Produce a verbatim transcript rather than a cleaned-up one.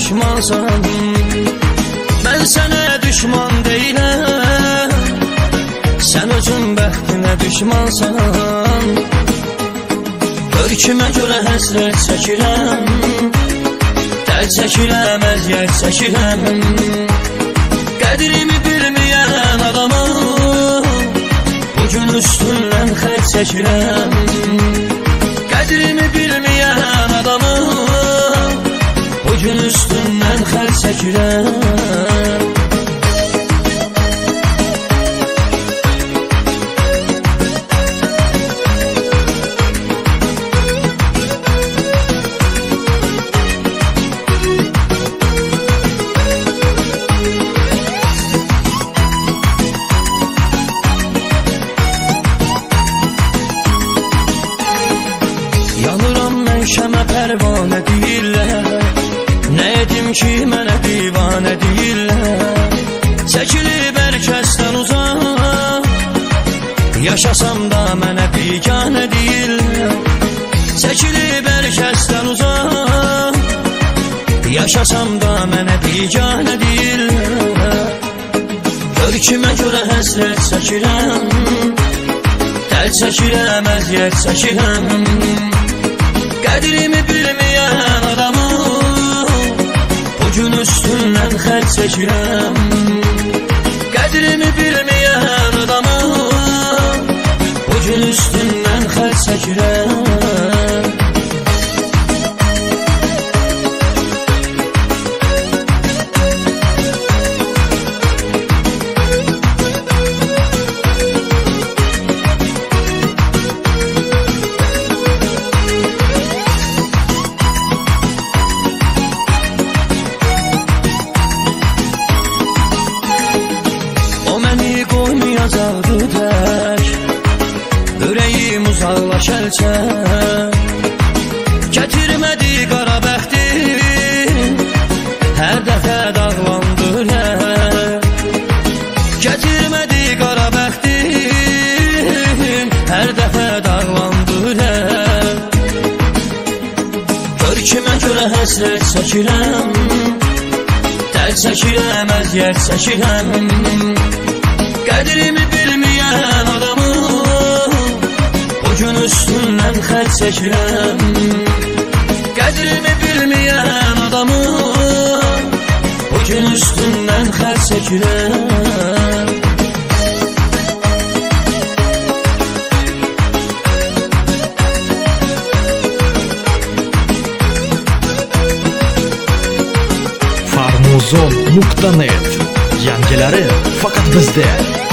düşmansan, mən sənə düşman deyiləm. Sən özün bəxtinə düşmansan, görkümə görə həsrət çəkirəm, dərd çəkirəm, əziyyət çəkirəm. Qədrimi bilməyən adamı bugün üstündən xətt çəkirəm. Qədrimi bilməyən adamı bugün üstündən xətt çəkirəm. Yanıram mən şəmə pərvanə deyirlər, nə edim ki mənə divanə deyirlər. Çəkilib hər kəsdən uzaq, yaşasam da mənə biganə deyirlər. Çəkilib hər kəsdən uzaq, yaşasam da mənə biganə deyirlər. Görkümə görə həsrət çəkirəm, dərd çəkirəm, əziyyət çəkirəm. Qədrimi bilməyən adamı bugün üstündən xətt çəkirəm. Qədrimi bilməyən adamı bugün üstündən xətt çəkirəm. Qoymayacaqdı tək, ürəyim uzaqlaş əlçə. Gətirmədi qara bəxtim, hər dəfə dağlandır hər. Gətirmədi qara bəxtim, hər dəfə dağlandır hər. Görkümə görə həsrət çəkirəm, dərd çəkirəm, əziyyət çəkirəm. Qədrimi bilməyən adamı bugün üstündən xətt çəkirəm. Qədrimi bilməyən adamı bugün üstündən xətt çəkirəm. Farmuzon nokta net, yangileri fakat bizde.